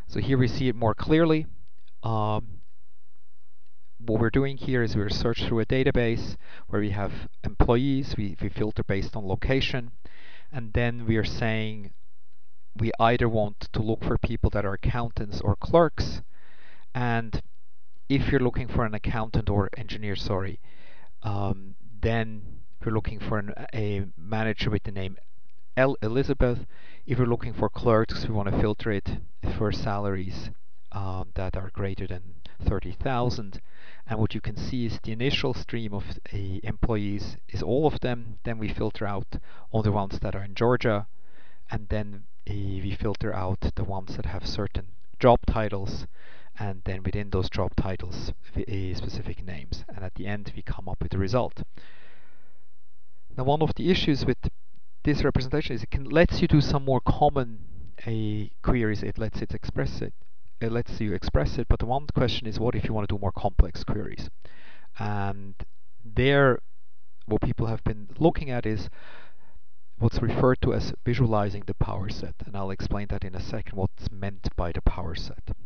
So here we see it more clearly. Um, what we're doing here is we search through a database where we have employees, we filter based on location, and then we are saying we either want to look for people that are accountants or clerks, and if you're looking for an accountant or engineer, sorry, then we're looking for a manager with the name Elizabeth. If we're looking for clerks, we want to filter it for salaries that are greater than 30,000. And what you can see is the initial stream of employees is all of them. Then we filter out all the ones that are in Georgia, and then we filter out the ones that have certain job titles, and then within those job titles, specific names. And at the end, we come up with the result. Now, one of the issues with this representation is lets you do some more common queries. It lets it express it. It lets you express it. But the one question is, what if you want to do more complex queries? And there, what people have been looking at is what's referred to as visualizing the power set. And I'll explain that in a second, what's meant by the power set.